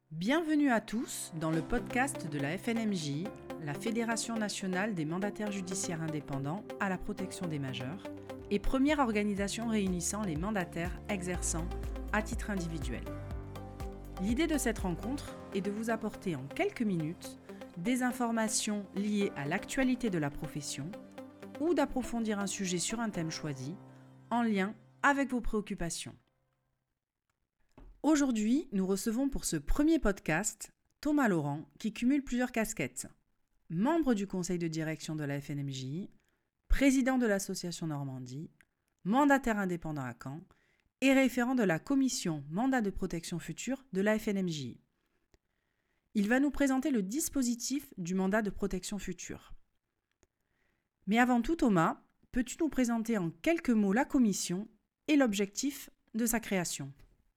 Bienvenue à tous dans le podcast de la FNMJ, la Fédération nationale des mandataires judiciaires indépendants à la protection des majeurs, et première organisation réunissant les mandataires exerçant à titre individuel. L'idée de cette rencontre est de vous apporter en quelques minutes des informations liées à l'actualité de la profession ou d'approfondir un sujet sur un thème choisi en lien avec vos préoccupations. Aujourd'hui, nous recevons pour ce premier podcast Thomas Laurent qui cumule plusieurs casquettes. Membre du conseil de direction de la FNMJ, président de l'association Normandie, mandataire indépendant à Caen et référent de la commission mandat de protection future de la FNMJ. Il va nous présenter le dispositif du mandat de protection future. Mais avant tout, Thomas, peux-tu nous présenter en quelques mots la commission et l'objectif de sa création ?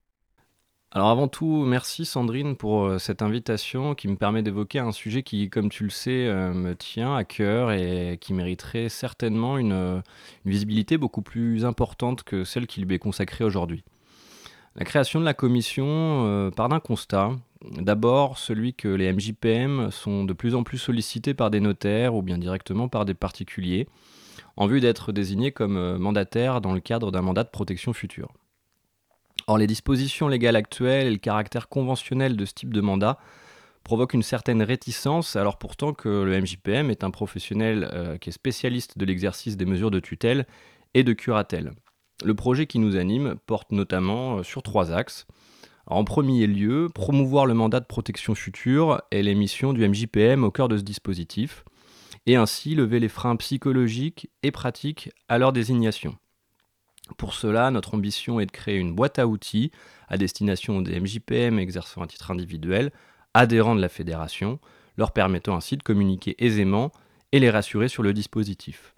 Alors avant tout, merci Sandrine pour cette invitation qui me permet d'évoquer un sujet qui, comme tu le sais, me tient à cœur et qui mériterait certainement une visibilité beaucoup plus importante que celle qui lui est consacrée aujourd'hui. La création de la commission part d'un constat. D'abord, celui que les MJPM sont de plus en plus sollicités par des notaires ou bien directement par des particuliers en vue d'être désignés comme mandataires dans le cadre d'un mandat de protection future. Or, les dispositions légales actuelles et le caractère conventionnel de ce type de mandat provoquent une certaine réticence, alors pourtant que le MJPM est un professionnel qui est spécialiste de l'exercice des mesures de tutelle et de curatelle. Le projet qui nous anime porte notamment sur 3 axes. Alors, en premier lieu, promouvoir le mandat de protection future et les missions du MJPM au cœur de ce dispositif, et ainsi lever les freins psychologiques et pratiques à leur désignation. Pour cela, notre ambition est de créer une boîte à outils à destination des MJPM exerçant à titre individuel, adhérents de la fédération, leur permettant ainsi de communiquer aisément et les rassurer sur le dispositif.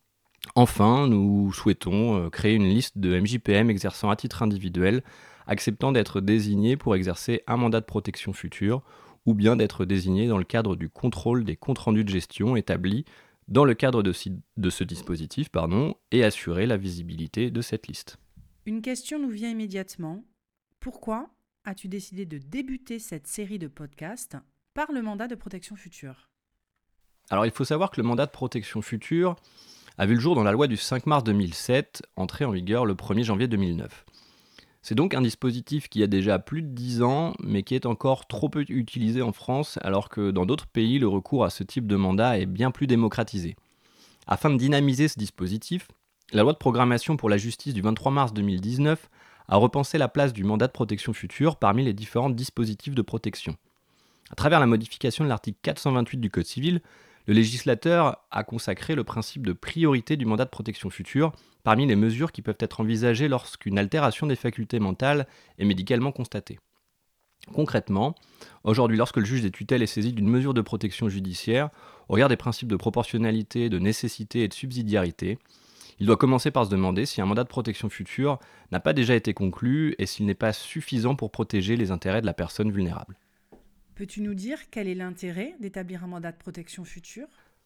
Enfin, nous souhaitons créer une liste de MJPM exerçant à titre individuel, acceptant d'être désignés pour exercer un mandat de protection future, ou bien d'être désignés dans le cadre du contrôle des comptes rendus de gestion établis dans le cadre de ce dispositif, et assurer la visibilité de cette liste. Une question nous vient immédiatement. Pourquoi as-tu décidé de débuter cette série de podcasts par le mandat de protection future ? Alors il faut savoir que le mandat de protection future a vu le jour dans la loi du 5 mars 2007, entrée en vigueur le 1er janvier 2009. C'est donc un dispositif qui a déjà plus de 10 ans, mais qui est encore trop peu utilisé en France, alors que dans d'autres pays, le recours à ce type de mandat est bien plus démocratisé. Afin de dynamiser ce dispositif, la loi de programmation pour la justice du 23 mars 2019 a repensé la place du mandat de protection future parmi les différents dispositifs de protection. À travers la modification de l'article 428 du Code civil, le législateur a consacré le principe de priorité du mandat de protection future parmi les mesures qui peuvent être envisagées lorsqu'une altération des facultés mentales est médicalement constatée. Concrètement, aujourd'hui, lorsque le juge des tutelles est saisi d'une mesure de protection judiciaire, au regard des principes de proportionnalité, de nécessité et de subsidiarité, il doit commencer par se demander si un mandat de protection future n'a pas déjà été conclu et s'il n'est pas suffisant pour protéger les intérêts de la personne vulnérable. Peux-tu nous dire quel est l'intérêt d'établir un mandat de protection future ?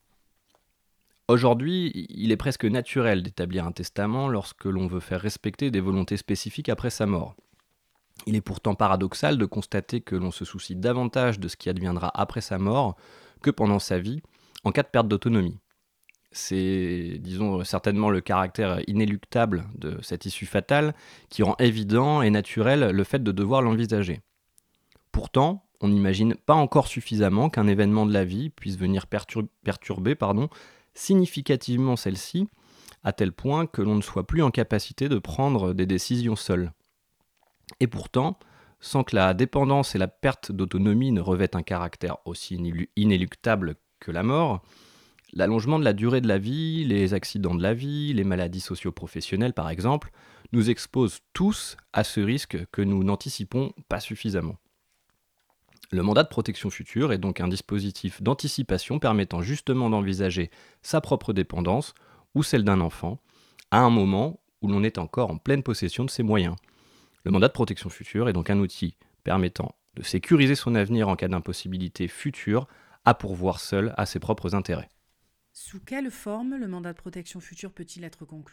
Aujourd'hui, il est presque naturel d'établir un testament lorsque l'on veut faire respecter des volontés spécifiques après sa mort. Il est pourtant paradoxal de constater que l'on se soucie davantage de ce qui adviendra après sa mort que pendant sa vie, en cas de perte d'autonomie. C'est, certainement le caractère inéluctable de cette issue fatale qui rend évident et naturel le fait de devoir l'envisager. Pourtant, on n'imagine pas encore suffisamment qu'un événement de la vie puisse venir perturber significativement celle-ci, à tel point que l'on ne soit plus en capacité de prendre des décisions seul. Et pourtant, sans que la dépendance et la perte d'autonomie ne revêtent un caractère aussi inéluctable que la mort, l'allongement de la durée de la vie, les accidents de la vie, les maladies socio-professionnelles par exemple, nous exposent tous à ce risque que nous n'anticipons pas suffisamment. Le mandat de protection future est donc un dispositif d'anticipation permettant justement d'envisager sa propre dépendance ou celle d'un enfant à un moment où l'on est encore en pleine possession de ses moyens. Le mandat de protection future est donc un outil permettant de sécuriser son avenir en cas d'impossibilité future à pourvoir seul à ses propres intérêts. Sous quelle forme le mandat de protection future peut-il être conclu ?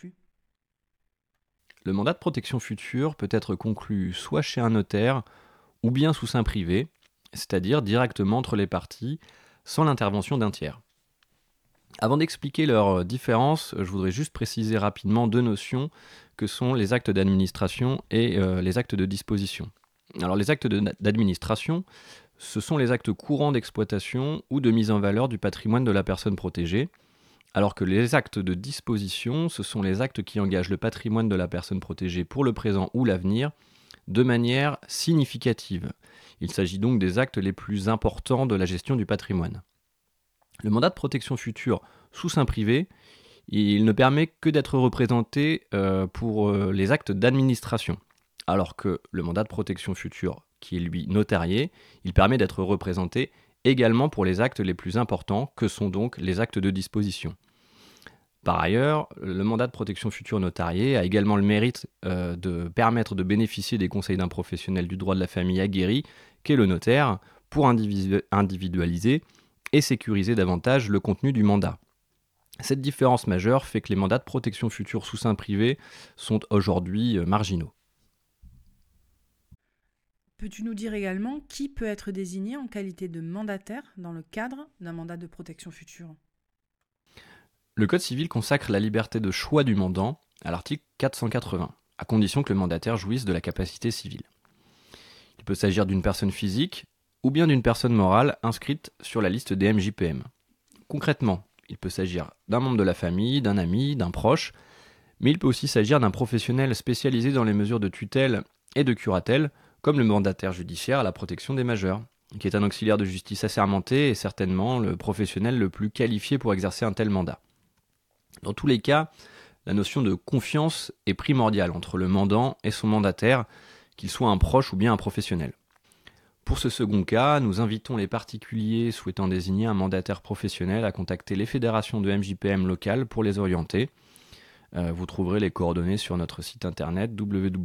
Le mandat de protection future peut être conclu soit chez un notaire ou bien sous seing privé, c'est-à-dire directement entre les parties, sans l'intervention d'un tiers. Avant d'expliquer leurs différences, je voudrais juste préciser rapidement deux notions que sont les actes d'administration et les actes de disposition. Alors les actes d'administration, ce sont les actes courants d'exploitation ou de mise en valeur du patrimoine de la personne protégée, alors que les actes de disposition, ce sont les actes qui engagent le patrimoine de la personne protégée pour le présent ou l'avenir de manière significative. Il s'agit donc des actes les plus importants de la gestion du patrimoine. Le mandat de protection future sous seing privé, il ne permet que d'être représenté pour les actes d'administration, alors que le mandat de protection future, qui est lui notarié, il permet d'être représenté également pour les actes les plus importants, que sont donc les actes de disposition. Par ailleurs, le mandat de protection future notarié a également le mérite de permettre de bénéficier des conseils d'un professionnel du droit de la famille aguerri, qu'est le notaire, pour individualiser et sécuriser davantage le contenu du mandat. Cette différence majeure fait que les mandats de protection future sous seing privé sont aujourd'hui marginaux. Peux-tu nous dire également qui peut être désigné en qualité de mandataire dans le cadre d'un mandat de protection future ? Le Code civil consacre la liberté de choix du mandant à l'article 480, à condition que le mandataire jouisse de la capacité civile. Il peut s'agir d'une personne physique ou bien d'une personne morale inscrite sur la liste des MJPM. Concrètement, il peut s'agir d'un membre de la famille, d'un ami, d'un proche, mais il peut aussi s'agir d'un professionnel spécialisé dans les mesures de tutelle et de curatelle, comme le mandataire judiciaire à la protection des majeurs, qui est un auxiliaire de justice assermenté et certainement le professionnel le plus qualifié pour exercer un tel mandat. Dans tous les cas, la notion de confiance est primordiale entre le mandant et son mandataire, qu'il soit un proche ou bien un professionnel. Pour ce second cas, nous invitons les particuliers souhaitant désigner un mandataire professionnel à contacter les fédérations de MJPM locales pour les orienter. Vous trouverez les coordonnées sur notre site internet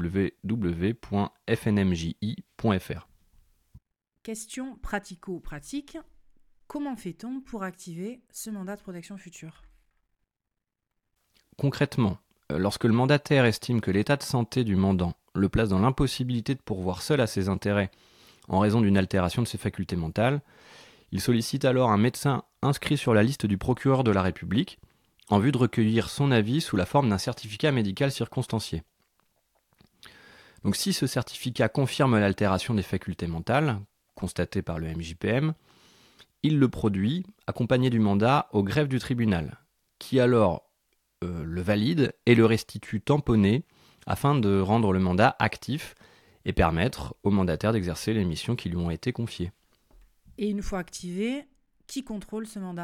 www.fnmji.fr. Question pratico-pratique. Comment fait-on pour activer ce mandat de protection future ? Concrètement, lorsque le mandataire estime que l'état de santé du mandant le place dans l'impossibilité de pourvoir seul à ses intérêts en raison d'une altération de ses facultés mentales, il sollicite alors un médecin inscrit sur la liste du procureur de la République en vue de recueillir son avis sous la forme d'un certificat médical circonstancié. Donc si ce certificat confirme l'altération des facultés mentales, constatée par le MJPM, il le produit, accompagné du mandat, au greffe du tribunal, qui alors le valide et le restitue tamponné afin de rendre le mandat actif et permettre au mandataire d'exercer les missions qui lui ont été confiées. Et une fois activé, qui contrôle ce mandat ?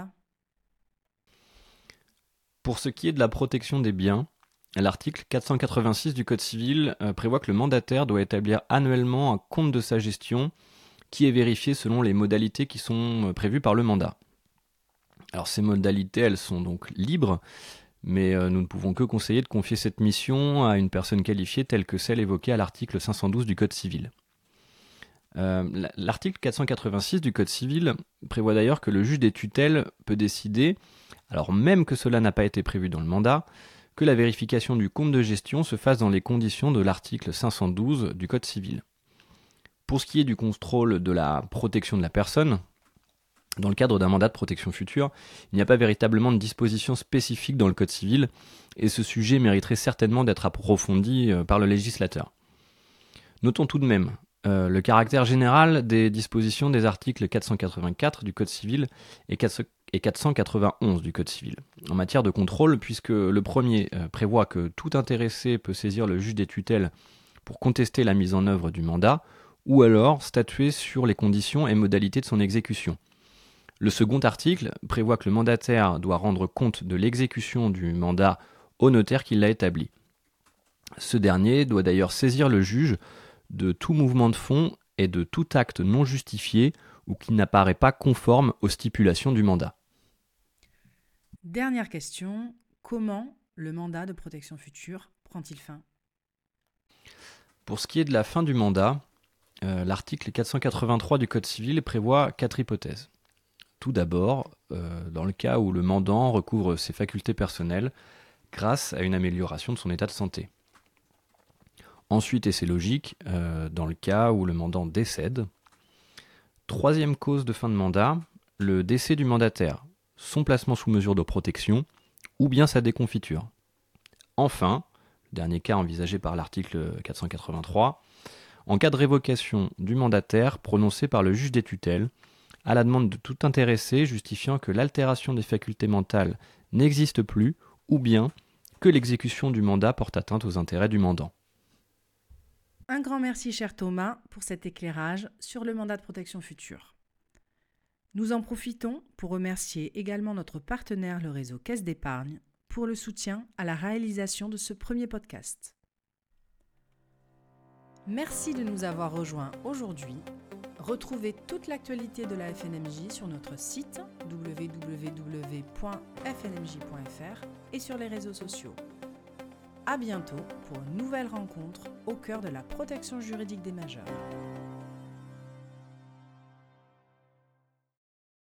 Pour ce qui est de la protection des biens, l'article 486 du Code civil prévoit que le mandataire doit établir annuellement un compte de sa gestion qui est vérifié selon les modalités qui sont prévues par le mandat. Alors ces modalités, elles sont donc libres, mais nous ne pouvons que conseiller de confier cette mission à une personne qualifiée telle que celle évoquée à l'article 512 du Code civil. L'article 486 du Code civil prévoit d'ailleurs que le juge des tutelles peut décider, alors même que cela n'a pas été prévu dans le mandat, que la vérification du compte de gestion se fasse dans les conditions de l'article 512 du Code civil. Pour ce qui est du contrôle de la protection de la personne, dans le cadre d'un mandat de protection future, il n'y a pas véritablement de disposition spécifique dans le Code civil et ce sujet mériterait certainement d'être approfondi par le législateur. Notons tout de même le caractère général des dispositions des articles 484 du Code civil et 491 du Code civil en matière de contrôle, puisque le premier prévoit que tout intéressé peut saisir le juge des tutelles pour contester la mise en œuvre du mandat ou alors statuer sur les conditions et modalités de son exécution. Le second article prévoit que le mandataire doit rendre compte de l'exécution du mandat au notaire qui l'a établi. Ce dernier doit d'ailleurs saisir le juge de tout mouvement de fonds et de tout acte non justifié ou qui n'apparaît pas conforme aux stipulations du mandat. Dernière question, comment le mandat de protection future prend-il fin ? Pour ce qui est de la fin du mandat, l'article 483 du Code civil prévoit 4 hypothèses. Tout d'abord, dans le cas où le mandant recouvre ses facultés personnelles grâce à une amélioration de son état de santé. Ensuite, et c'est logique, dans le cas où le mandant décède. Troisième cause de fin de mandat, le décès du mandataire, son placement sous mesure de protection ou bien sa déconfiture. Enfin, le dernier cas envisagé par l'article 483, en cas de révocation du mandataire prononcée par le juge des tutelles, à la demande de tout intéressé justifiant que l'altération des facultés mentales n'existe plus ou bien que l'exécution du mandat porte atteinte aux intérêts du mandant. Un grand merci, cher Thomas, pour cet éclairage sur le mandat de protection future. Nous en profitons pour remercier également notre partenaire, le réseau Caisse d'épargne, pour le soutien à la réalisation de ce premier podcast. Merci de nous avoir rejoints aujourd'hui. Retrouvez toute l'actualité de la FNMJ sur notre site www.fnmj.fr et sur les réseaux sociaux. À bientôt pour une nouvelle rencontre au cœur de la protection juridique des majeurs.